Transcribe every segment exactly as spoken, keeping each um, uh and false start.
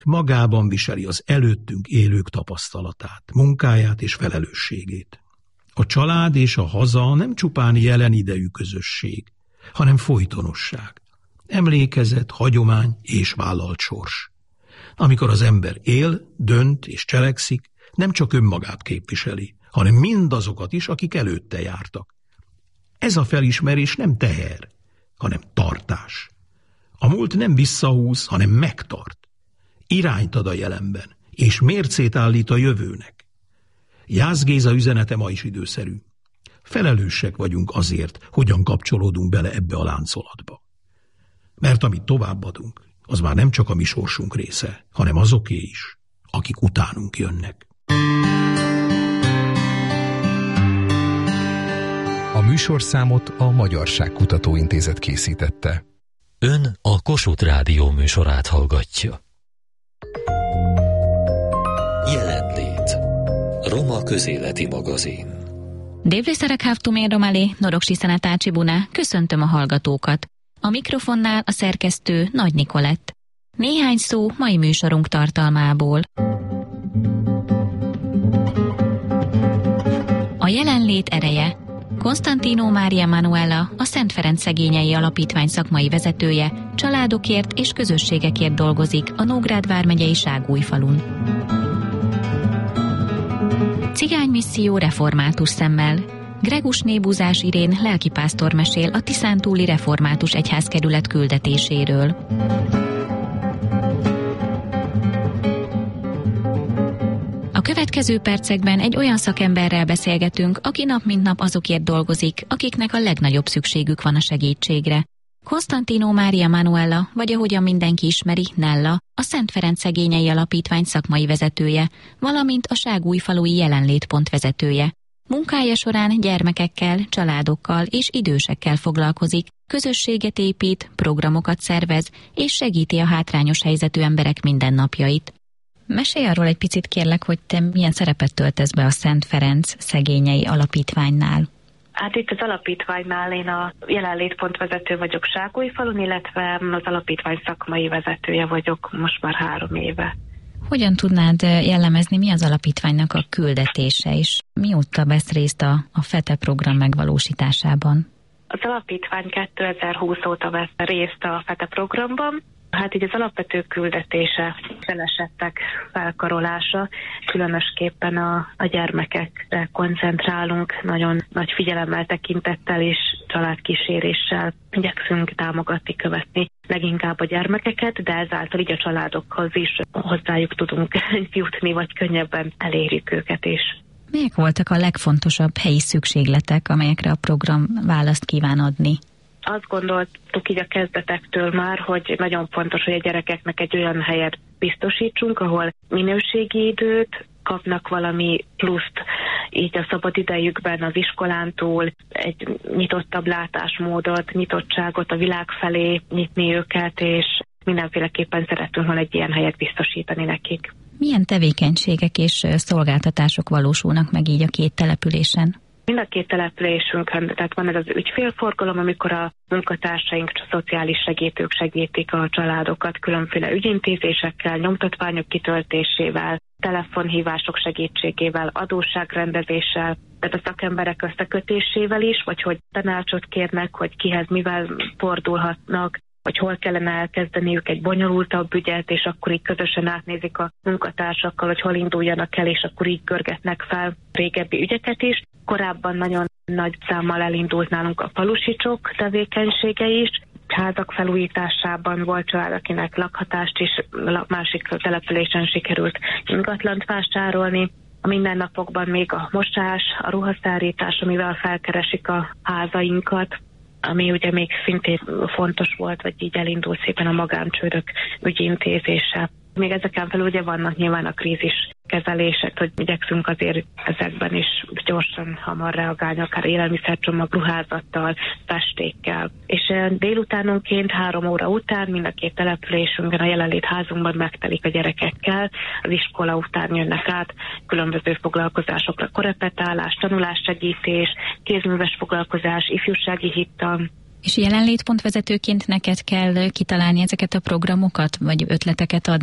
magában viseli az előttünk élők tapasztalatát, munkáját és felelősségét. A család és a haza nem csupán jelen idejű közösség, hanem folytonosság, emlékezet, hagyomány és vállalt sors. Amikor az ember él, dönt és cselekszik, nem csak önmagát képviseli, hanem mindazokat is, akik előtte jártak. Ez a felismerés nem teher, hanem tartás. A múlt nem visszahúz, hanem megtart. Irányt ad a jelenben, és mércét állít a jövőnek. Jász Géza üzenete ma is időszerű. Felelősek vagyunk azért, hogyan kapcsolódunk bele ebbe a láncolatba. Mert amit továbbadunk, az már nem csak a mi sorsunk része, hanem azoké is, akik utánunk jönnek. A műsorszámot a Magyarságkutató Intézet készítette. Ön a Kossuth Rádió műsorát hallgatja. Jelenlét. Roma közéleti magazin. Dévlészerek hávtumén romalé, Noroksi Szenetácsi Buná, köszöntöm a hallgatókat. A mikrofonnál a szerkesztő Nagy Nikolett. Néhány szó mai műsorunk tartalmából. A jelenlét ereje. Konstantino Mária Manuela, a Szent Ferenc Szegényei Alapítvány szakmai vezetője, családokért és közösségekért dolgozik a Nógrád vármegyei Ságújfalun. Cigánymisszió református szemmel. Gregus Nébuzás Irén lelkipásztor mesél a tiszántúli református egyházkerület küldetéséről. A következő percekben egy olyan szakemberrel beszélgetünk, aki nap mint nap azokért dolgozik, akiknek a legnagyobb szükségük van a segítségre. Konstantino Mária Manuela, vagy ahogyan mindenki ismeri, Nella, a Szent Ferenc Szegényei Alapítvány szakmai vezetője, valamint a Ságújfalui Jelenlétpont vezetője. Munkája során gyermekekkel, családokkal és idősekkel foglalkozik, közösséget épít, programokat szervez és segíti a hátrányos helyzetű emberek mindennapjait. Mesélj arról egy picit kérlek, hogy te milyen szerepet töltesz be a Szent Ferenc Szegényei Alapítványnál. Hát itt az alapítványnál én a jelenlétpont vezető vagyok Ságújfalun, illetve az alapítvány szakmai vezetője vagyok most már három éve. Hogyan tudnád jellemezni, mi az alapítványnak a küldetése, és mióta vesz részt a, a FETE program megvalósításában? Az alapítvány kétezer-húsz óta vesz részt a FETE programban. Hát így az alapvető küldetése, felesettek felkarolása, különösképpen a, a gyermekekre koncentrálunk, nagyon nagy figyelemmel, tekintettel és családkíséréssel igyekszünk támogatni, követni leginkább a gyermekeket, de ezáltal így a családokhoz is hozzájuk tudunk jutni, vagy könnyebben elérjük őket is. Melyek voltak a legfontosabb helyi szükségletek, amelyekre a program választ kíván adni? Azt gondoltuk így a kezdetektől már, hogy nagyon fontos, hogy a gyerekeknek egy olyan helyet biztosítsunk, ahol minőségi időt kapnak, valami pluszt így a szabad idejükben az iskolán túl, egy nyitottabb látásmódot, nyitottságot a világ felé nyitni őket, és mindenféleképpen szeretünk volna egy ilyen helyet biztosítani nekik. Milyen tevékenységek és szolgáltatások valósulnak meg így a két településen? Mind a két településünkön, tehát van ez az ügyfélforgalom, amikor a munkatársaink, a szociális segítők segítik a családokat különféle ügyintézésekkel, nyomtatványok kitöltésével, telefonhívások segítségével, adósságrendezéssel, tehát a szakemberek összekötésével is, vagy hogy tanácsot kérnek, hogy kihez mivel fordulhatnak, vagy hol kellene elkezdeniük egy bonyolultabb ügyet, és akkor így közösen átnézik a munkatársakkal, hogy hol induljanak el, és akkor így görgetnek fel régebbi ügyeket is. Korábban nagyon nagy számmal elindult nálunk a falusicsok tevékenysége is. Házak felújításában volt család, akinek lakhatást is másik településen sikerült ingatlant vásárolni. A mindennapokban még a mosás, a ruhaszárítás, amivel felkeresik a házainkat, ami ugye még szintén fontos volt, vagy így elindult szépen a magáncsődök ügyintézése. Még ezeken felül ugye vannak nyilván a krízis kezelések, hogy igyekszünk azért ezekben is gyorsan, hamar reagálni, akár élelmiszercsomag, ruházattal, festékkel. És délutánonként, három óra után mind a két településünkben, a jelenlétházunkban megtelik a gyerekekkel, az iskola után jönnek át különböző foglalkozásokra, korepetálás, tanulássegítés, kézműves foglalkozás, ifjúsági hittan. És jelenlétpontvezetőként neked kell kitalálni ezeket a programokat, vagy ötleteket adni?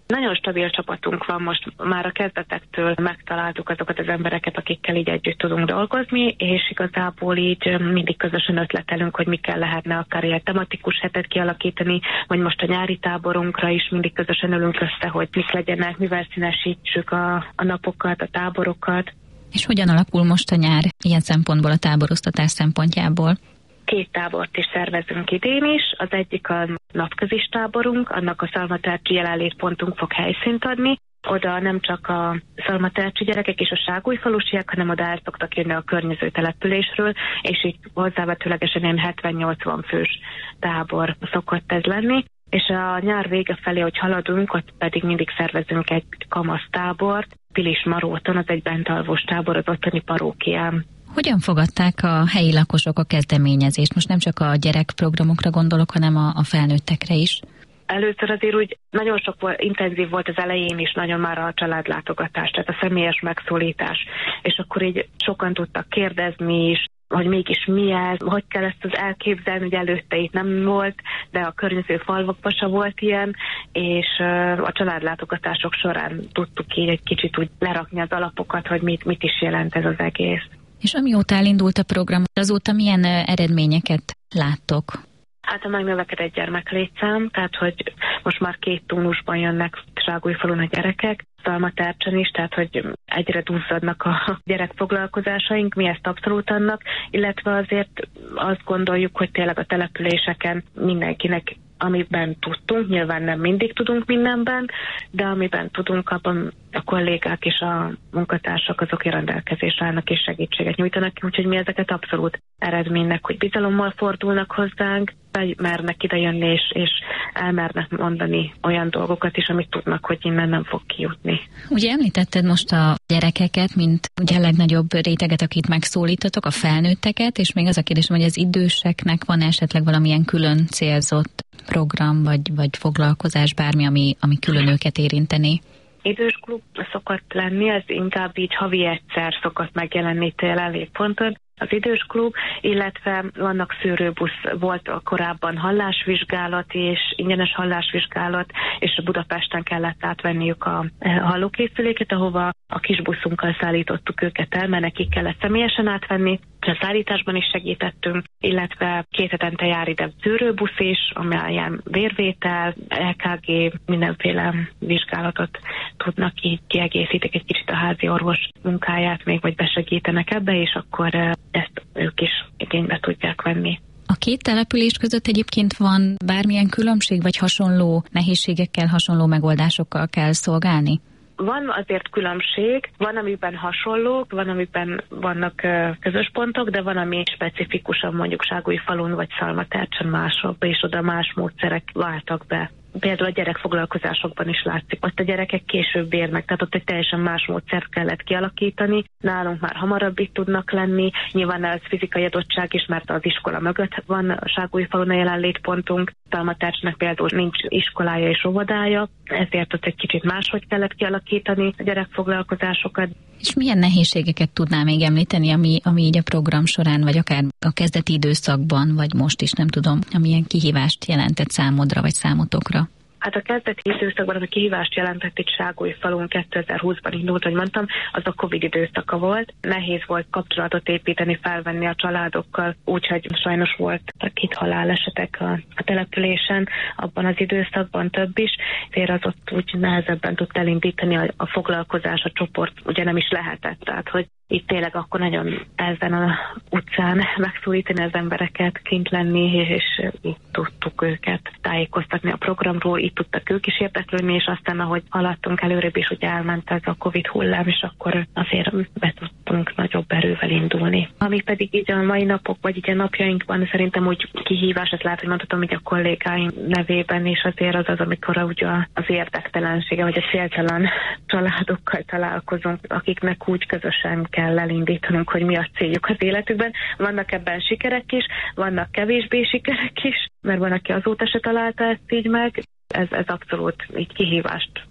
Nagyon stabil csapatunk van most, már a kezdetektől megtaláltuk azokat az embereket, akikkel így együtt tudunk dolgozni, és igazából így mindig közösen ötletelünk, hogy mikkel lehetne akár ilyen tematikus hetet kialakítani, vagy most a nyári táborunkra is mindig közösen ülünk össze, hogy mik legyenek, mivel színesítsük a, a napokat, a táborokat. És hogyan alakul most a nyár ilyen szempontból, a táboroztatás szempontjából? Két tábort is szervezünk idén is. Az egyik a napközis táborunk, annak a szalmatercsi jelenlétpontunk fog helyszínt adni. Oda nem csak a szalmatercsi gyerekek és a ságújfalusiak, hanem oda el szoktak jönni a környező településről, és így hozzávetőlegesen ilyen hetven-nyolcvan fős tábor szokott ez lenni. És a nyár vége felé, hogy haladunk, ott pedig mindig szervezünk egy kamasztábort, Pilismaróton, az egy bentalvós tábor, az ottani parókián. Hogyan fogadták a helyi lakosok a kezdeményezést? Most nem csak a gyerekprogramokra gondolok, hanem a, a felnőttekre is. Először azért úgy nagyon sok volt, intenzív volt az elején is, nagyon már a családlátogatás, tehát a személyes megszólítás. És akkor így sokan tudtak kérdezni is, hogy mégis mi ez, hogy kell ezt az elképzelni, hogy előtte itt nem volt, de a környező falvakban sem volt ilyen, és a családlátogatások során tudtuk így egy kicsit úgy lerakni az alapokat, hogy mit, mit is jelent ez az egész. És amióta elindult a program, azóta milyen eredményeket láttok? Hát a megnövekedett gyermeklétszám, tehát hogy most már két tónusban jönnek Ságújfalun a gyerekek, Szalmatercsen is, tehát hogy egyre duzzadnak a gyerekfoglalkozásaink, mi ezt abszolút annak, illetve azért azt gondoljuk, hogy tényleg a településeken mindenkinek, amiben tudtunk, nyilván nem mindig tudunk mindenben, de amiben tudunk, abban a kollégák és a munkatársak azok rendelkezésre állnak és segítséget nyújtanak, úgyhogy mi ezeket abszolút eredménynek, hogy bizalommal fordulnak hozzánk, mernek idejönni és, és elmernek mondani olyan dolgokat is, amit tudnak, hogy innen nem fog kijutni. Ugye említetted most a gyerekeket, mint ugye a legnagyobb réteget, akit megszólítatok, a felnőtteket, és még az a kérdésem, hogy az időseknek van esetleg valamilyen külön célzott program, vagy, vagy foglalkozás, bármi, ami, ami külön őket érinteni? Idős klub szokott lenni, ez inkább így havi egyszer szokott megjelenni jelenlétponton. Az idős klub, illetve vannak szűrőbusz, volt korábban hallásvizsgálat és ingyenes hallásvizsgálat, és Budapesten kellett átvenniük a hallókészüléket, ahova a kis buszunkkal szállítottuk őket el, mert nekik kellett személyesen átvenni. A szállításban is segítettünk, illetve két hetente jár ide szűrőbusz is, amelyen vérvétel, é ká gé, mindenféle vizsgálatot tudnak, így kiegészítik egy kicsit a házi orvos munkáját még, vagy besegítenek ebbe, és akkor ezt ők is igénybe tudják venni. A két település között egyébként van bármilyen különbség, vagy hasonló nehézségekkel, hasonló megoldásokkal kell szolgálni? Van azért különbség, van, amiben hasonlók, van, amiben vannak közös pontok, de van, ami specifikusan mondjuk Ságújfalun vagy Szalmatercsen másabb, és oda más módszerek váltak be. Például a gyerekfoglalkozásokban is látszik. Ott a gyerekek később érnek, tehát ott egy teljesen más módszert kellett kialakítani. Nálunk már hamarabb itt tudnak lenni. Nyilván ez fizikai adottság is, mert az iskola mögött van a Ságújfalun a jelenlétpontunk. Szalmatercsnek például nincs iskolája és óvodája, ezért ott egy kicsit máshogy kellett kialakítani a gyerekfoglalkozásokat. És milyen nehézségeket tudnál még említeni, ami, ami így a program során, vagy akár a kezdeti időszakban, vagy most is, nem tudom, amilyen kihívást jelentett számodra, vagy számotokra? Hát a kezdeti időszakban az a kihívást jelentett itt Ságújfalun kétezer-húszban indult, hogy mondtam, az a Covid időszaka volt. Nehéz volt kapcsolatot építeni, felvenni a családokkal, úgyhogy sajnos volt két halálesetek a, a településen, abban az időszakban több is, ezért az ott úgy nehezebben tudta elindítani a, a foglalkozás, a csoport, ugye nem is lehetett, tehát hogy itt tényleg akkor nagyon ezen a utcán megszólítani az embereket, kint lenni, és itt tudtuk őket tájékoztatni a programról, itt tudtak ők is érdeklődni, és aztán, ahogy haladtunk előrébb, és ugye elment ez a Covid hullám, és akkor azért be tudtunk nagyobb erővel indulni. Ami pedig így a mai napok, vagy így a napjainkban szerintem úgy kihívás, ezt lehet, hogy mondhatom így a kollégáim nevében, és azért az az, amikor ugye az érdektelensége, vagy a céltalan családokkal találkozunk, akiknek úgy közösen kell elindítanunk, hogy mi a céljuk az életükben. Vannak ebben sikerek is, vannak kevésbé sikerek is, mert van, aki azóta se találta ezt így meg. Ez, ez abszolút így kihívást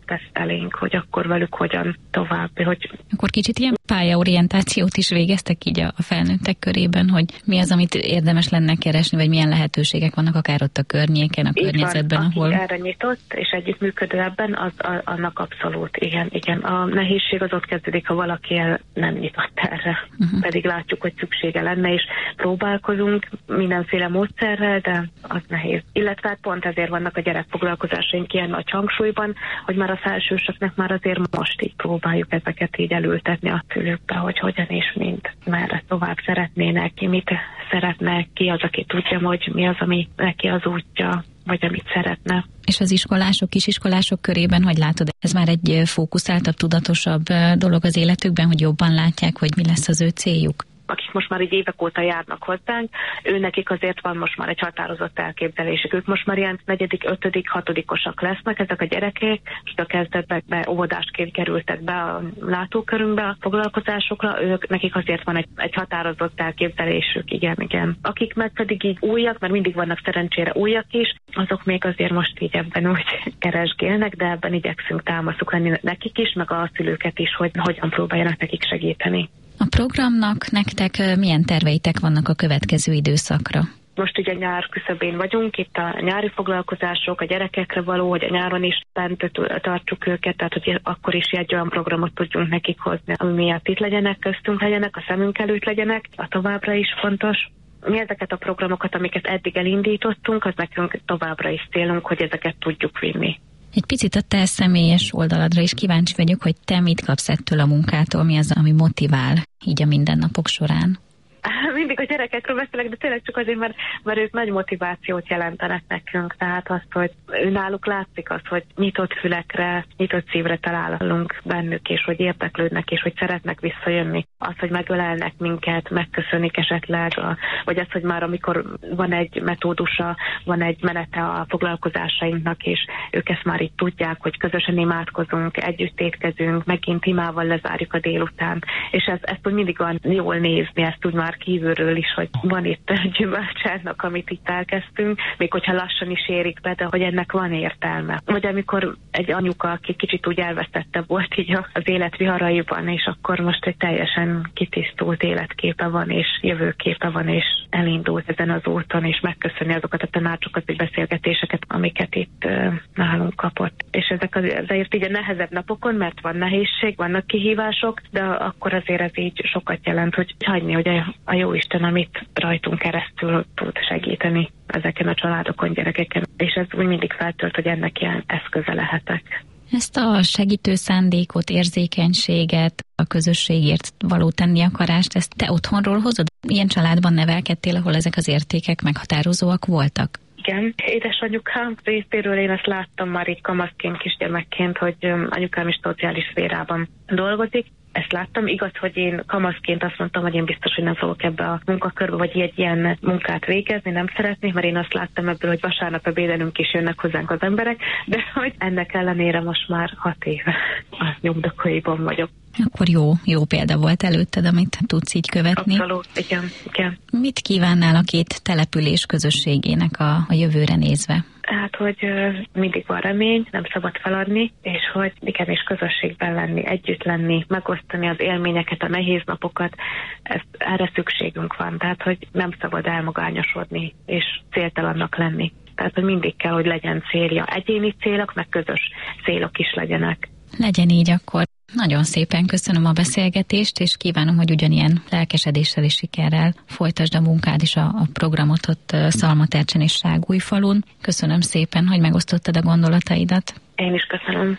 tesztelénk, hogy akkor velük hogyan tovább. Hogy... Akkor kicsit ilyen pályaorientációt is végeztek így a felnőttek körében, hogy mi az, amit érdemes lenne keresni, vagy milyen lehetőségek vannak akár ott a környéken, a így környezetben, van, ahol... Aki erre nyitott és együttműködő ebben, az a, annak abszolút, igen, igen. A nehézség az ott kezdődik, ha valaki el nem nyitott erre. Uh-huh. Pedig látjuk, hogy szüksége lenne, és próbálkozunk mindenféle módszerrel, de az nehéz. Illetve pont ezért vannak a gyerekfoglalkozásaink ilyen nagy hangsúlyban, hogy már a felsősöknek már azért most így próbáljuk ezeket így elültetni a szülőkbe, hogy hogyan és mint, merre tovább szeretnének, ki mit szeretne, ki az, aki tudja, hogy mi az, ami neki az útja, vagy amit szeretne. És az iskolások, kisiskolások körében, hogy látod, ez már egy fókuszáltabb, tudatosabb dolog az életükben, hogy jobban látják, hogy mi lesz az ő céljuk? Akik most már így évek óta járnak hozzánk, ő nekik azért van most már egy határozott elképzelésük. Ők most már ilyen negyedik, ötödik, hatodikosak lesznek, ezek a gyerekek, és a kezdetben óvodásként kerültek be a látókörünkbe a foglalkozásokra, ők nekik azért van egy, egy határozott elképzelésük, igen, igen. Akik meg pedig így újak, mert mindig vannak szerencsére újak is, azok még azért most így ebben úgy keresgélnek, de ebben igyekszünk támaszuk lenni nekik is, meg a szülőket is, hogy hogyan próbáljanak nekik segíteni. A programnak nektek milyen terveitek vannak a következő időszakra? Most ugye nyár küszöbén vagyunk, itt a nyári foglalkozások, a gyerekekre való, hogy a nyáron is bent tartsuk őket, tehát hogy akkor is egy olyan programot tudjunk nekik hozni, ami miatt itt legyenek, köztünk legyenek, a szemünk előtt legyenek, a továbbra is fontos. Mi ezeket a programokat, amiket eddig elindítottunk, az nekünk továbbra is célunk, hogy ezeket tudjuk vinni. Egy picit a te személyes oldaladra is kíváncsi vagyok, hogy te mit kapsz ettől a munkától, mi az, ami motivál így a mindennapok során? Mindig a gyerekekről beszélek, de tényleg csak azért, mert, mert ők nagy motivációt jelentenek nekünk. Tehát azt, hogy náluk látszik az, hogy nyitott fülekre, nyitott szívre találunk bennük, és hogy érdeklődnek, és hogy szeretnek visszajönni. Az, hogy megölelnek minket, megköszönik esetleg, a, vagy az, hogy már amikor van egy metódusa, van egy menete a foglalkozásainknak, és ők ezt már így tudják, hogy közösen imádkozunk, együtt étkezünk, megint imával lezárjuk a délután. És ez, ezt úgy mindig van jól nézni, ezt úgy már kívülről is, hogy van itt gyümölcsának, amit itt elkezdtünk, még hogyha lassan is érik be, de hogy ennek van értelme. Vagy amikor egy anyuka, aki kicsit úgy elvesztette volt így az élet viharaiban, és akkor most egy teljesen kitisztult életképe van, és jövőképe van, és elindult ezen az úton, és megköszöni azokat a tanácsokat, vagy beszélgetéseket, amiket itt uh, nálunk kapott. És ezek azért így a nehezebb napokon, mert van nehézség, vannak kihívások, de akkor azért ez így sokat jelent, hogy hagyni, hogy a, a Jóisten, amit rajtunk keresztül tud segíteni ezeken a családokon, gyerekeken. És ez úgy mindig feltölt, hogy ennek ilyen eszköze lehetek. Ezt a segítő szándékot, érzékenységet, a közösségért való tenni akarást, ezt te otthonról hozod? Ilyen családban nevelkedtél, ahol ezek az értékek meghatározóak voltak? Igen. Édesanyukám részéről én ezt láttam már így kamaszként, kisgyermekként, hogy anyukám is szociális szférában dolgozik. Ezt láttam, igaz, hogy én kamaszként azt mondtam, hogy én biztos, hogy nem fogok ebbe a munkakörbe, vagy egy ilyen munkát végezni, nem szeretnék, mert én azt láttam ebből, hogy vasárnap ebédelünk is jönnek hozzánk az emberek, de hogy ennek ellenére most már hat éve a nyomdokaiban vagyok. Akkor jó, jó példa volt előtted, amit tudsz így követni. Abszolút, igen, igen. Mit kívánnál a két település közösségének a, a jövőre nézve? Hát, hogy uh, mindig van remény, nem szabad feladni, és hogy igenis közösségben lenni, együtt lenni, megosztani az élményeket, a nehéz napokat, ezt, erre szükségünk van. Tehát, hogy nem szabad elmagányosodni, és céltalannak lenni. Tehát, hogy mindig kell, hogy legyen célja. Egyéni célok, meg közös célok is legyenek. Legyen így akkor. Nagyon szépen köszönöm a beszélgetést, és kívánom, hogy ugyanilyen lelkesedéssel és sikerrel folytasd a munkád és a, a programot ott Szalmatercsen és Ságújfalun. Köszönöm szépen, hogy megosztottad a gondolataidat. Én is köszönöm.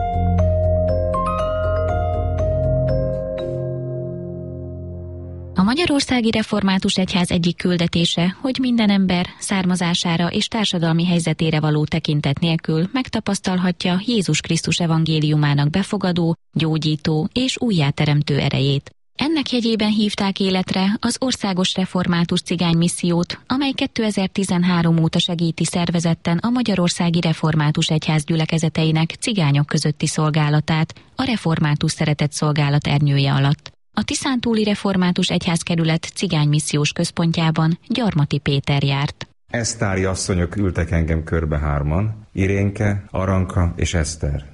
A Magyarországi Református Egyház egyik küldetése, hogy minden ember származására és társadalmi helyzetére való tekintet nélkül megtapasztalhatja Jézus Krisztus evangéliumának befogadó, gyógyító és újjáteremtő erejét. Ennek jegyében hívták életre az Országos Református Cigány Missziót, amely kétezer-tizenhárom óta segíti szervezetten a Magyarországi Református Egyház gyülekezeteinek cigányok közötti szolgálatát a Református Szeretett Szolgálat ernyője alatt. A Tiszántúli Református Egyházkerület cigánymissziós központjában Gyarmati Péter járt. Esztári asszonyok ültek engem körbe hárman, Irénke, Aranka és Eszter.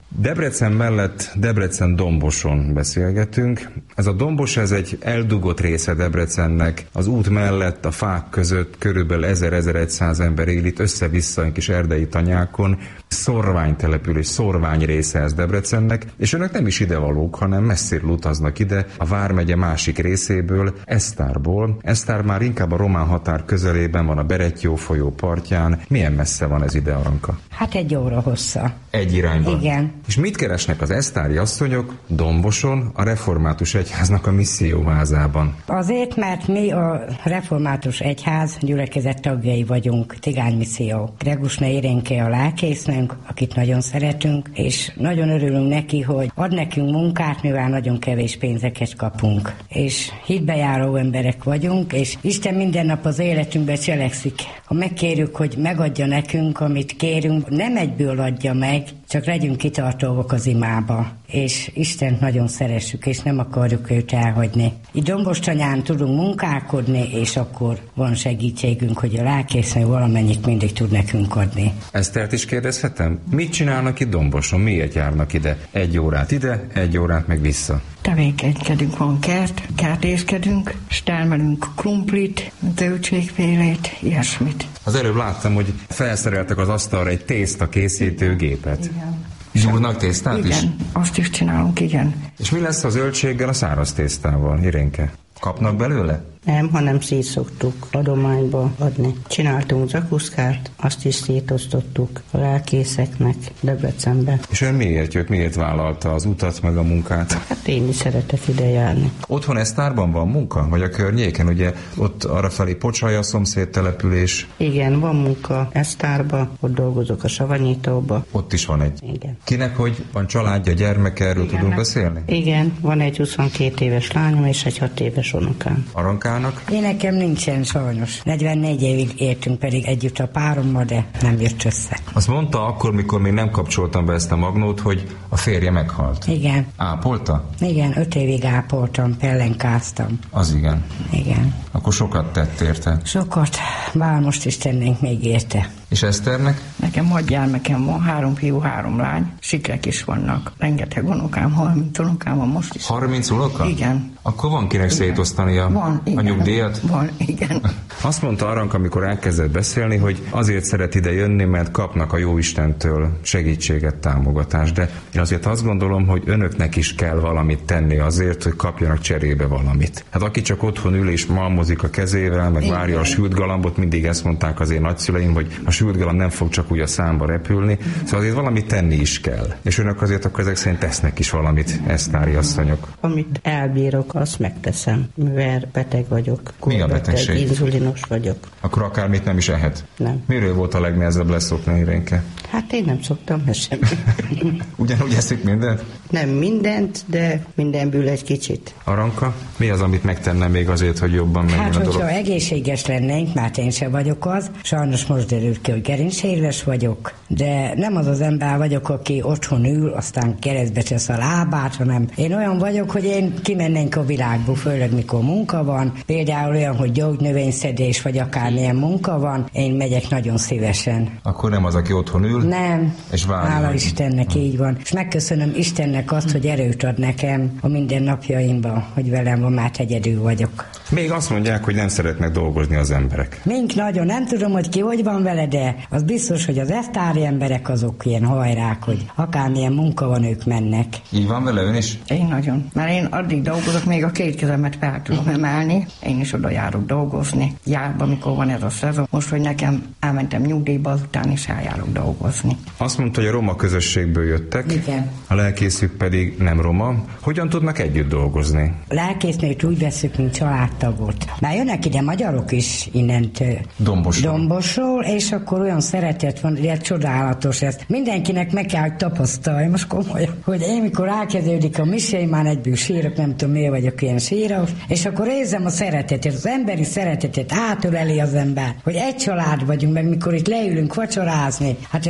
Debrecen mellett Debrecen-Domboson beszélgetünk. Ez a Dombos, ez egy eldugott része Debrecennek. Az út mellett, a fák között körülbelül ezer-ezerszáz ember él itt össze-vissza egy kis erdei tanyákon. Szorványtelepülés, szorvány része ez Debrecennek, és önök nem is idevalók, hanem messziről utaznak ide, a Vármegye másik részéből, Esztárból. Esztár már inkább a román határ közelében van, a Berettyó folyó partján. Milyen messze van ez ide, Aranka? Hát egy óra hossza. Egy irányban? Igen. És mit keresnek az esztári asszonyok Domboson, a Református Egyháznak a misszióházában? Azért, mert mi a Református Egyház gyülekezet tagjai vagyunk, Tigánymisszió. Gregusné Irénke a lelkésznünk, akit nagyon szeretünk, és nagyon örülünk neki, hogy ad nekünk munkát, mivel nagyon kevés pénzeket kapunk. És hitbejáró emberek vagyunk, és Isten minden nap az életünkbe cselekszik. Ha megkérjük, hogy megadja nekünk, amit kérünk, nem egyből adja meg, csak legyünk kitartóak az imába, és Istent nagyon szeressük, és nem akarjuk őt elhagyni. Itt Dombostanyán tudunk munkálkodni, és akkor van segítségünk, hogy a lelkésznő valamennyit mindig tud nekünk adni. Esztert is kérdezhetem? Mit csinálnak itt Domboson? Miért járnak ide? Egy órát ide, egy órát meg vissza. Tevékenykedünk, van kert, kertészkedünk, és termelünk krumplit, zöldségfélét, ilyesmit. Az előbb láttam, hogy felszereltek az asztalra egy tészta készítőgépet. Igen. Zsúrnak tésztát igen, is? Igen, azt is csinálunk, igen. És mi lesz a zöldséggel, a száraz tésztával, Irénke? Kapnak belőle? Nem, hanem szét szoktuk adományba adni. Csináltunk zakuszkát, azt is szétosztottuk a lelkészeknek Debrecenbe. És ön miért jött, miért vállalta az utat meg a munkát? Hát én is szeretek ide járni. Otthon Esztárban van munka? Vagy a környéken? Ugye ott arrafelé Pocsalya, szomszéd település. Igen, van munka Esztárba, ott dolgozok a Savanyítóba. Ott is van egy. Igen. Kinek, hogy van családja, gyermeke, erről igen, tudunk beszélni? Igen, van egy huszonkét éves lányom és egy hat éves unokám. Arankám? Én nekem nincsen sajnos. negyvennégy évig éltünk pedig együtt a párommal, de nem jött össze. Azt mondta akkor, mikor még nem kapcsoltam be ezt a magnót, hogy a férje meghalt. Igen. Ápolta? Igen, öt évig ápoltam, pellenkáztam. Az igen. Igen. Akkor sokat tett érte? Sokat. Bár most is tennénk még érte. És Eszternek? Nekem hat gyermekem van, három fiú, három lány, sikrek is vannak. Rengeteg unokám, harminc unokám van most is. harminc unoka? Igen. Akkor van kinek igen. szétosztani a, van, a nyugdíjat? Van, igen. Azt mondta Aranka, amikor elkezdett beszélni, hogy azért szeret ide jönni, mert kapnak a Jóistentől segítséget, támogatást. De én azért azt gondolom, hogy önöknek is kell valamit tenni azért, hogy kapjanak cserébe valamit. Hát aki csak otthon ül és malmozik a kezével, meg igen. várja a sült galambot, mindig ezt mondták az én nagyszüleim, hogy a sült galamb nem fog csak úgy a számba repülni. Szóval azért valamit tenni is kell. És önök azért akkor ezek szerint tesznek is valamit, esztári asszonyok. Amit elbírok, azt megteszem, mivel beteg vagyok. Mi a betegség? Inzulinos vagyok. Akkor akármit nem is ehet? Nem. Miről volt a legnehezebb leszokni, Irénke? Hát én nem szoktam ezt sem. Ugyanúgy eszik mindent? Nem mindent, de mindenből egy kicsit. Aranka, mi az, amit megtenne még azért, hogy jobban menjen hát, a dolog? Hát, hogyha egészséges lennénk, mert én sem vagyok az, sajnos most derült ki, hogy gerincséres vagyok, de nem az az ember vagyok, aki otthon ül, aztán keresztbe tesz a lábát, hanem én olyan vagyok, hogy én kimennénk a világba, főleg mikor munka van, például olyan, hogy gyógynövényszedés, vagy akármilyen munka van, én megyek nagyon szívesen. Akkor nem az, aki otthon ül? Nem, és várja, hála hogy... Istennek hmm. így van. És megköszönöm Istennek azt, hogy erőt ad nekem a mindennapjaimban, hogy velem van, már egyedül vagyok. Még azt mondják, hogy nem szeretnek dolgozni az emberek. Mink nagyon, nem tudom, hogy ki hogy van vele, de az biztos, hogy az esztári emberek azok ilyen hajrák, hogy akármilyen munka van, ők mennek. Így van vele ön is? Én nagyon. Mert én addig dolgozok, még a két kezemet fel tudom emelni. Én is oda járok dolgozni. Járba, mikor van ez a szezon. Most, hogy nekem elmentem nyugdíjba, azután is eljárok dolgozni. Azt mondta, hogy a roma közösségből jöttek. Igen. A lelkészük pedig nem roma. Hogyan tudnak együtt dolgozni? A lelkésznőt úgy veszük, mint családtagot. Már jönnek ide magyarok is innent Dombosról. Dombosról, és akkor olyan szeretet van, ilyen csodálatos ez. Mindenkinek meg kell, hogy tapasztalja, most komolyan, hogy én mikor elkezdődik a misé, már egyből sírok, nem tudom miért vagyok ilyen síros, és akkor érzem a szeretetet, az emberi szeretetet átöleli az ember, hogy egy család vagyunk, meg mikor itt leülünk vacsorázni, hát ez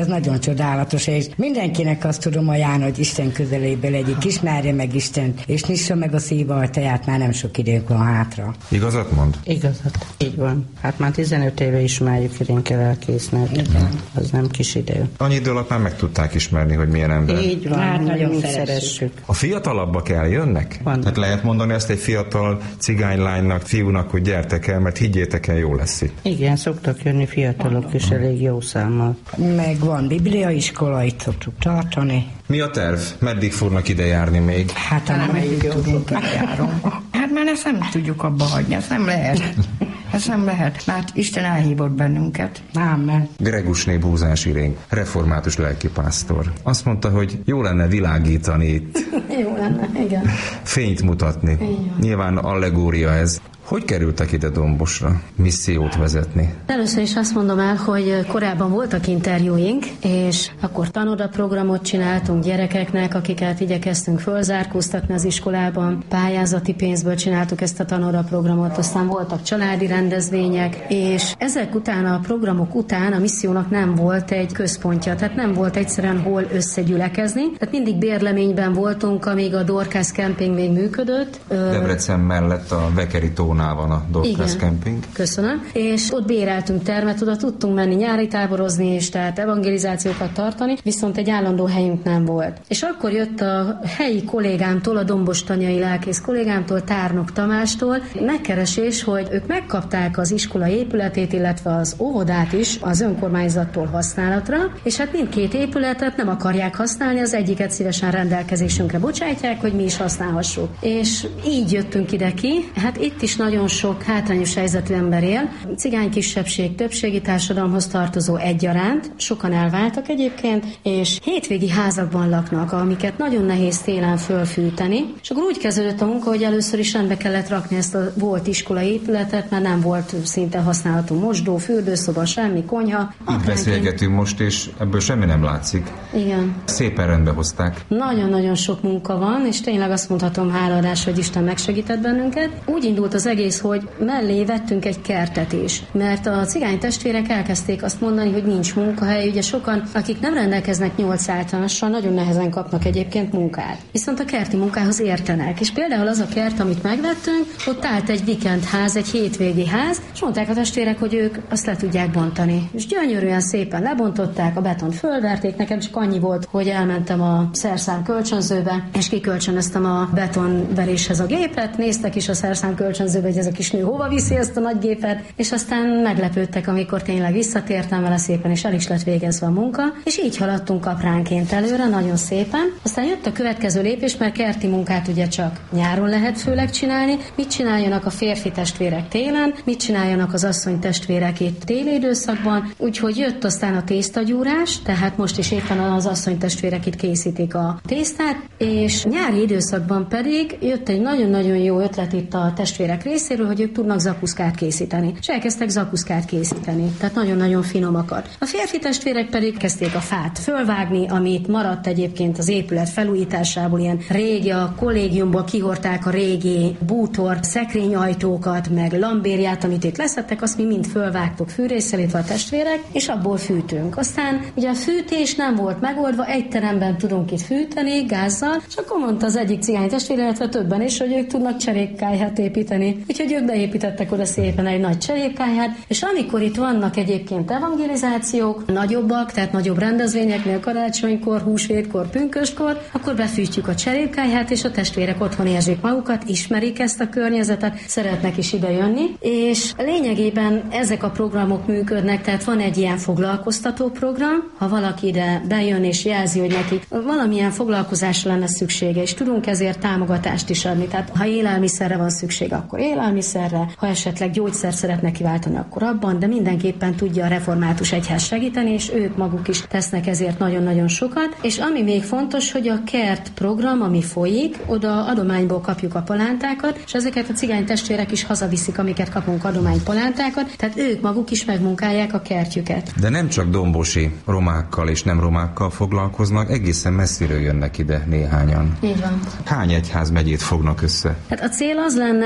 az nagyon csodálatos, és mindenkinek azt tudom ajánlani, hogy Isten közelébe legyik, ismerje meg Istent, és nyissa meg a szíve ajtaját, már nem sok időnk van hátra. Igazat mond? Igazat, így van. Hát már tizenöt éve ismerjük Irénke lelkésznek. Igen. Az nem kis idő. Annyi idő alatt már meg tudták ismerni, hogy milyen ember. Így van, hát nagyon szeressük. A fiatalabbak eljönnek? Van. Tehát lehet mondani ezt egy fiatal cigánylánynak, fiúnak, hogy gyertek el, mert higgyétek el, jó lesz itt. Igen, szoktak jönni fiatalok is elég jó számmal. Meg van bibliaiskola, itt szoktuk tartani. Mi a terv? Meddig fognak ide járni még? Hát nem meddig tudunk, járunk. Hát már ezt nem tudjuk abba hagyni, ezt nem lehet. Ez nem lehet, mert Isten elhívott bennünket. Ámen. Gregusné Búzás Irén, református lelkipásztor. Azt mondta, hogy jó lenne világítani itt. Jó lenne, igen. Fényt mutatni. Nyilván allegória ez. Hogy kerültek ide Dombosra missziót vezetni? Először is azt mondom el, hogy korábban voltak interjúink, és akkor tanodaprogramot csináltunk gyerekeknek, akiket igyekeztünk fölzárkóztatni az iskolában. Pályázati pénzből csináltuk ezt a tanodaprogramot, aztán voltak családi rendezvények, és ezek után, a programok után a missziónak nem volt egy központja, tehát nem volt egyszerűen hol összegyülekezni. Tehát mindig bérleményben voltunk, amíg a Dorkász Camping még működött. Debrecen mellett a Vekeri tó van a Dorkász Camping. Köszönöm. És ott béreltünk termet, oda tudtunk menni nyári táborozni, és tehát evangelizációkat tartani, viszont egy állandó helyünk nem volt. És akkor jött a helyi kollégámtól, a dombostanyai lelkész kollégámtól, Tárnok Tamástól megkeresés, hogy ők megkapták az iskola épületét, illetve az óvodát is az önkormányzattól használatra, és hát mindkét épületet nem akarják használni, az egyiket szívesen rendelkezésünkre bocsátják, hogy mi is használhassuk. És így jöttünk ide ki. Hát itt is nagyon sok hátrányos helyzetű ember él. Cigány kisebbség, többségi társadalomhoz tartozó egyaránt, sokan elváltak egyébként, és hétvégi házakban laknak, amiket nagyon nehéz télen fölfűteni. És akkor úgy kezdődött a munka, hogy először is rendbe kellett rakni ezt a volt iskolai épületet, mert nem volt szinte használható mosdó, fürdőszoba, semmi, konyha. Itt beszélgetünk most, és ebből semmi nem látszik. Igen. Szépen rendbe hozták. Nagyon-nagyon sok munka van, és tényleg azt mondhatom, hálaadás, hogy Isten megsegített bennünket. Úgy indult az egész, hogy mellé vettünk egy kertet is, mert a cigány testvérek elkezdték azt mondani, hogy nincs munkahely, ugye sokan, akik nem rendelkeznek nyolc általánossal, nagyon nehezen kapnak egyébként munkát. Viszont a kerti munkához értenek, és például az a kert, amit megvettünk, ott állt egy vikendház, egy hétvégi ház, és mondták a testvérek, hogy ők azt le tudják bontani. És gyönyörűen szépen lebontották, a betont fölverték, nekem csak annyi volt, hogy elmentem a szerszám kölcsönzőbe, és kikölcsönöztem a betonveréshez a gépet, néztek is a szerszám kölcsönzőbe, hogy ez a kis nő hova viszi ezt a nagy gépet, és aztán meglepődtek, amikor tényleg visszatértem vele szépen, és el is lett végezve a munka, és így haladtunk apránként előre, nagyon szépen. Aztán jött a következő lépés, mert kerti munkát ugye csak nyáron lehet főleg csinálni. Mit csináljanak a férfi testvérek télen, mit csináljanak az asszony testvérek itt téli időszakban, úgyhogy jött aztán a tésztagyúrás, tehát most is éppen az asszony testvérek itt készítik a tésztát, és nyári időszakban pedig jött egy nagyon-nagyon jó ötlet itt a testvérek részéről, hogy ők tudnak zakuszkát készíteni. És elkezdtek zakuszkát készíteni, tehát nagyon-nagyon finomakat. A férfi testvérek pedig kezdték a fát fölvágni, amit maradt egyébként az épület felújításából, ilyen régi, a kollégiumból kihorták a régi bútor szekrényajtókat, meg lambériát, amit itt leszettek, azt mi mind fölvágtuk fűrésszel, illetve a testvérek, és abból fűtünk. Aztán ugye a fűtés nem volt megoldva, egy teremben tudunk itt fűteni, gázzal, és akkor mondta az egyik cigány testvére, illetve többen is, hogy ők tudnak cserépkályhát építeni. Úgyhogy ők beépítettek oda szépen egy nagy cserépkályhát, és amikor itt vannak egyébként evangelizációk, nagyobbak, tehát nagyobb rendezvényeknél, karácsonykor, húsvétkor, pünköstkor, akkor befűtjük a cserépkályhát, és a testvérek otthon érzik magukat, ismerik ezt a környezetet, szeretnek is ide jönni, és lényegében ezek a programok működnek, tehát van egy ilyen foglalkoztató program, ha valaki ide bejön és jelzi, hogy neki valamilyen foglalkozásra lenne szüksége, és tudunk ezért támogatást is adni, tehát ha élelmiszerre van szükség, akkor élelmiszerre, ha esetleg gyógyszert szeretne kiváltani, akkor abban, de mindenképpen tudja a református egyház segíteni, és ők maguk is tesznek ezért nagyon-nagyon sokat. És ami még fontos, hogy a kert program, ami folyik, oda adományból kapjuk a palántákat, és ezeket a cigány testvérek is hazaviszik, amiket kapunk adománypalántákat, tehát ők maguk is megmunkálják a kertjüket. De nem csak dombosi romákkal és nem romákkal foglalkoznak, egészen messziről jönnek ide néhányan. Így van. Hány egyházmegyét fognak össze? Hát a cél az lenne, ugye itt a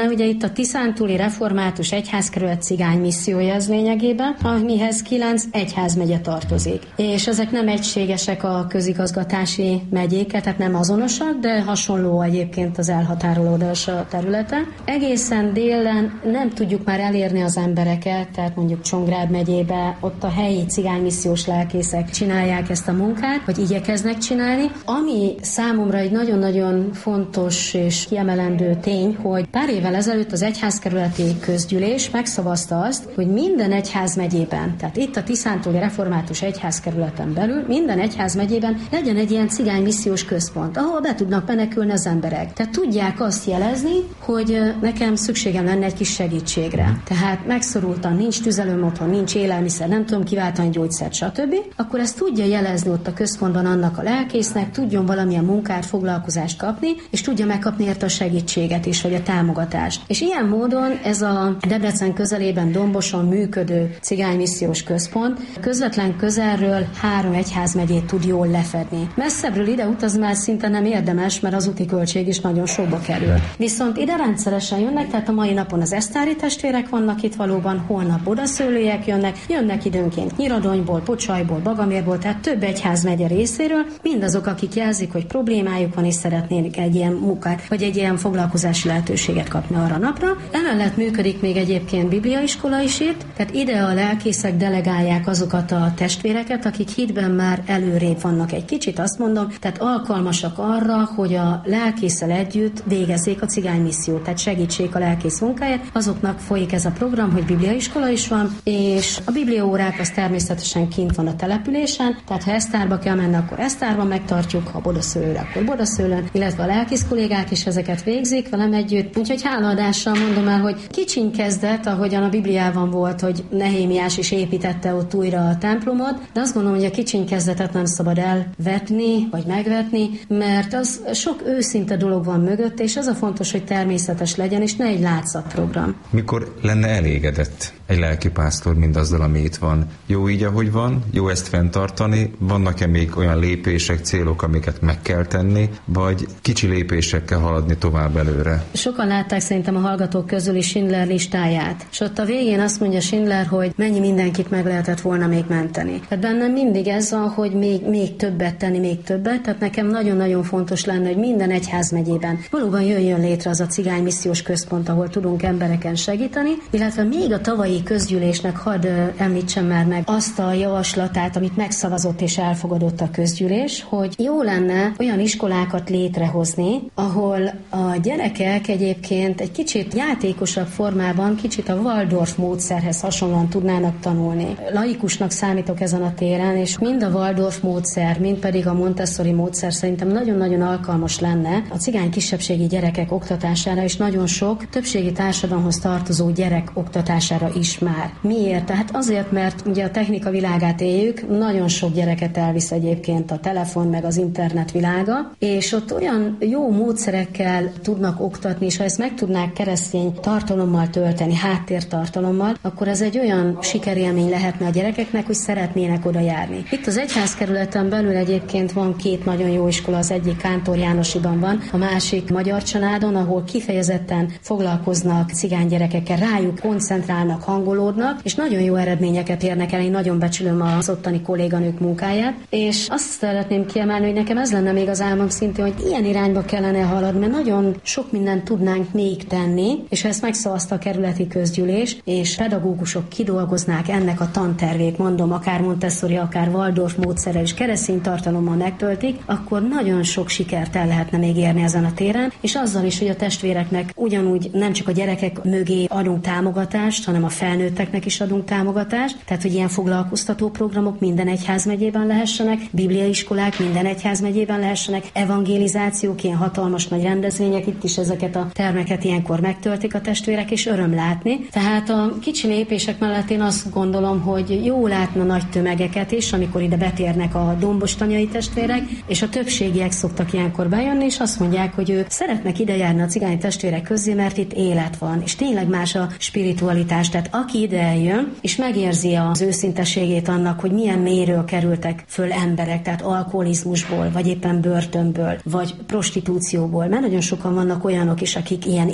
a Tiszántúli Református Egyházkerület cigány missziója az lényegében, amihez kilenc egyházmegye tartozik. És ezek nem egységesek a közigazgatási megyéket, tehát nem azonosak, de hasonló egyébként az elhatárolódás a területe. Egészen délen nem tudjuk már elérni az embereket, tehát mondjuk Csongrád megyébe, ott a helyi cigánymissziós lelkészek csinálják ezt a munkát, vagy igyekeznek csinálni. Ami számomra egy nagyon-nagyon fontos és kiemelendő tény, hogy pár évvel ezelőtt az egyházkerületi közgyűlés megszavazta azt, hogy minden egyházmegyében, tehát itt a Tiszántúli Református Egyházkerületen belül minden egyházmegyében legyen egy ilyen cigánymissziós központ, ahol be tudnak menekülni az emberek. Tehát tudják azt jelezni, hogy nekem szükségem lenne egy kis segítségre. Tehát megszorultan, nincs tüzelőm otthon, nincs élelmiszer, nem tudom kiváltani gyógyszert, stb. Akkor ezt tudja jelezni ott a központban annak a lelkésznek, tudjon valamilyen munkát, foglalkozást kapni, és tudja megkapni érte a segítséget is, vagy a támogatást. És ilyen módon ez a Debrecen közelében Domboson működő cigánymissziós központ közvetlen közelről három egyházmegyét tud jól lefedni. Messzebbről ide utazni már szinte nem érdemes, mert az úti költség is nagyon sokba kerül. Viszont ide rendszeresen jönnek, tehát a mai napon az esztári testvérek vannak itt valóban, holnap bodaszőlőiek jönnek, jönnek időnként Nyiradonyból, Pocsajból, Bagamérból, tehát több egyházmegye részéről, mindazok, akik jelzik, hogy problémájuk van és szeretnének egy ilyen munkát, vagy egy ilyen foglalkozási lehetőséget kapni arra napra. Emellett működik még egyébként bibliaiskola is itt, tehát ide a lelkészek delegálják azokat a testvéreket, akik hitben már előrébb vannak egy kicsit, azt mondom, tehát alkalmasak arra, hogy a lelkészel együtt végezzék a cigánymissziót, tehát segítsék a lelkész munkáját. Azoknak folyik ez a program, hogy bibliaiskola is van, és a bibliaórák az természetesen kint van a településen, tehát ha Esztárba kell menni, akkor Esztárban megtartjuk, ha Bodaszőlőre, akkor Bodaszőlőn, illetve a lelkész kollégák is ezeket végzik velem együtt. Úgyhogy hálaadással mondom el, hogy kicsin kezdett, ahogyan a Bibliában volt, hogy Nehémiás is építette ott újra a templomot, de azt gondolom, hogy a kicsin kezdetet nem szabad elvetni, vagy megvetni, mert az sok őszinte dolog van mögött, és az a fontos, hogy természetes legyen, és ne egy látszatprogram. Mikor lenne elégedett egy lelkipásztor mindazzal, ami itt van? Jó így, ahogy van? Jó ezt fenntartani? Vannak-e még olyan lépések, célok, amiket meg kell tenni, vagy kicsi lépésekkel haladni tovább előre? Sokan látták szerintem a hallgatók közül is Schindler listáját, és ott a végén azt mondja Schindler, hogy mennyi mindenkit meg lehetett volna még menteni. Tehát bennem mindig ez a, hogy még, még többet tenni, még többet, tehát nekem nagyon-nagyon fontos lenne, hogy minden egyházmegyében valóban jöjjön létre az a cigánymissziós központ, ahol tudunk embereken segíteni, illetve még a tavalyi közgyűlésnek hadd említsem már meg azt a javaslatát, amit megszavazott és elfogadott a közgyűlés, hogy jó lenne olyan iskolákat létrehozni, ahol a gyerekek egyébként egy kicsit játékosabb formában, kicsit a Waldorf módszerhez hasonlóan tudnának tanulni. Laikusnak számítok ezen a téren, és mind a Waldorf módszer, mind pedig a Montessori módszer szerintem nagyon-nagyon alkalmas lenne a cigány kisebbségi gyerekek oktatására, és nagyon sok többségi társadalomhoz tartozó gyerek oktatására is már. Miért? Tehát azért, mert ugye a technika világát éljük, nagyon sok gyereket elvisz egyébként a telefon meg az internet világa, és ott olyan jó módszerekkel tudnak oktatni, és ha ezt meg tudnák keresztény tartalommal tölteni, háttértartalommal, akkor ez egy olyan sikerélmény lehetne a gyerekeknek, hogy szeretnének oda járni. Itt az egyházkerületen belül egyébként van két nagyon jó iskola, az egyik Kántor Jánosiban van, a másik Magyar Családon, ahol kifejezetten foglalkoznak cigány gyerekekkel, rájuk koncentrálnak, hangolódnak, és nagyon jó eredményeket érnek el. Én nagyon becsülöm az ottani kolléganők munkáját, és azt szeretném kiemelni, hogy nekem ez lenne még az álmom szintén, hogy ilyen irányba kellene haladni, mert nagyon sok mindent tudnánk még tenni, és ha ezt megszavazta a kerületi közgyűlés, és pedagógusok kidolgoznák ennek a tantervét, mondom, akár Montessori, akár Waldorf módszerrel és keresztény tartalommal megtöltik, akkor nagyon sok sikert el lehetne még érni ezen a téren, és azzal is, hogy a testvéreknek ugyanúgy nem csak a gyerekek mögé adunk támogatást, hanem a felnőtteknek is adunk támogatást, tehát hogy ilyen foglalkoztató programok minden egyházmegyében lehessenek, bibliaiskolák minden egyházmegyében lehessenek, evangelizációk, ilyen hatalmas nagy rendezvények, itt is ezeket a termeket ilyenkor megtöltik a testvérek, és öröm látni. Tehát a kicsi lépések mellett én azt gondolom, hogy jó látna nagy tömegeket is, amikor ide betérnek a dombostanyai testvérek, és a többségiek szoktak ilyenkor bejönni, és azt mondják, hogy ők szeretnek ide járni a cigány testvérek közé, mert itt élet van, és tényleg más a spiritualitás. Tehát aki ide eljön, és megérzi az őszinteségét annak, hogy milyen mélyről kerültek föl emberek, tehát alkoholizmusból, vagy éppen börtönből, vagy prostitúcióból, mert nagyon sokan vannak olyanok is, akik ilyen életháborúban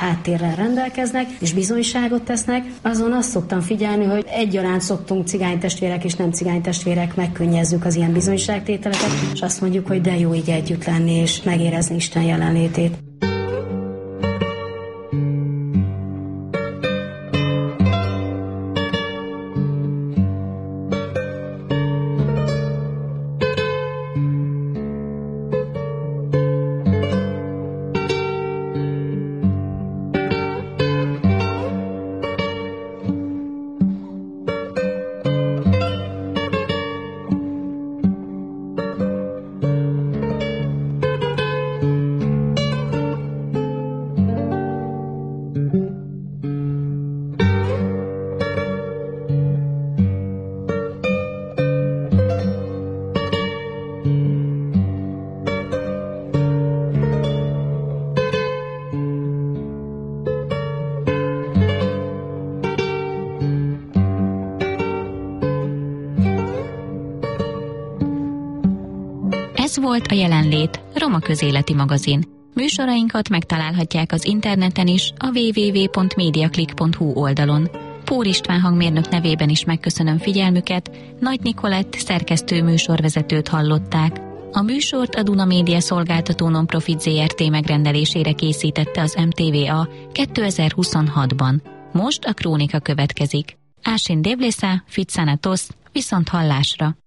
háttérrel rendelkeznek, és bizonyságot tesznek, azon azt szoktam figyelni, hogy egyaránt szoktunk cigánytestvérek és nem cigánytestvérek megkönnyezzük az ilyen bizonyságtételeket, és azt mondjuk, hogy de jó így együtt lenni, és megérezni Isten jelenlétét. Ez volt a Jelenlét, Roma Közéleti Magazin. Műsorainkat megtalálhatják az interneten is, a double-u double-u double-u pont mediaclick pont hu oldalon. Pór István hangmérnök nevében is megköszönöm figyelmüket, Nagy Nikolett szerkesztő műsorvezetőt hallották. A műsort a Duna Média Szolgáltató Nonprofit zé er té megrendelésére készítette az em té vé á kétezer-huszonhatban. Most a krónika következik. Ásin Dévlésza, Fitzana Tosz, viszont hallásra!